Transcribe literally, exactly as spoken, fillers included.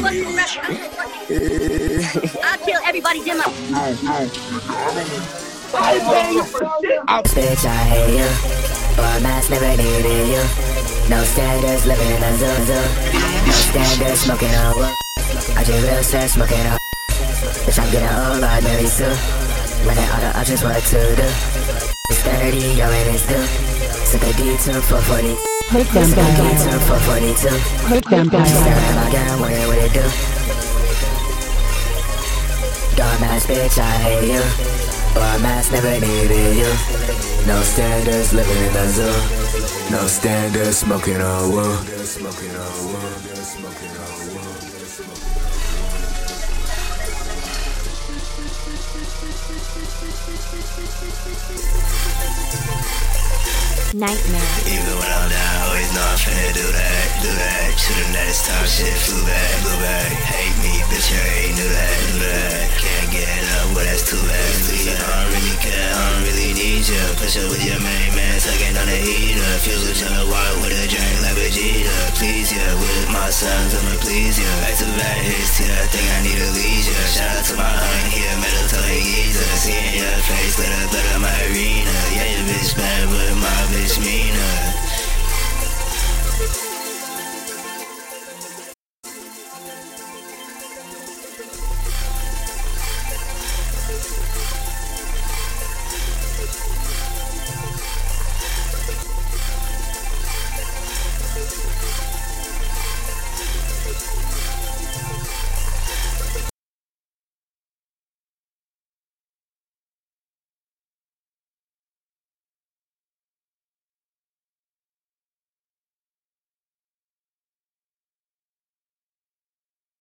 fucking rapper. I'll kill everybody in my. Bitch, I hate you. Or mass never needed you. No standards, living in a zoo, zoo. No standards, smoking on wood. I just real sad, smoking on. Bitch, I'm getting old like Mary Sue. Running all the options, what to do. It's thirty, yo, and it's due. Took a detour for forty. Hurt them, Took a guys. detour for forty-two. Hurt them, guys. Staring at my gun, wondering what it do. Dumbass bitch, I hate you. Or mass never needed you. No standards, living in a zoo. No standards, smoking on wood. Smoking on wood. Smoking on wood. Nightmare. Even when I'm down, always know I'm finna do that, do that. Should've let this time shit flew back, flew back. Hate me, bitch, I ain't knew that, knew that. Can't get up, well that's too bad. Please, I don't really care, I don't really need you. Push up with your main man, tugging on the heater. Fuse with your walk with a drink like Vegeta. Please, yeah, with my sons, I'ma please you. Back to back hits, yeah, I think I need a leisure. Shout out to my honey here, metal telling geezer. Seeing your face, let her blood on my arena. Yeah, your bitch bad, but my bitch meaner.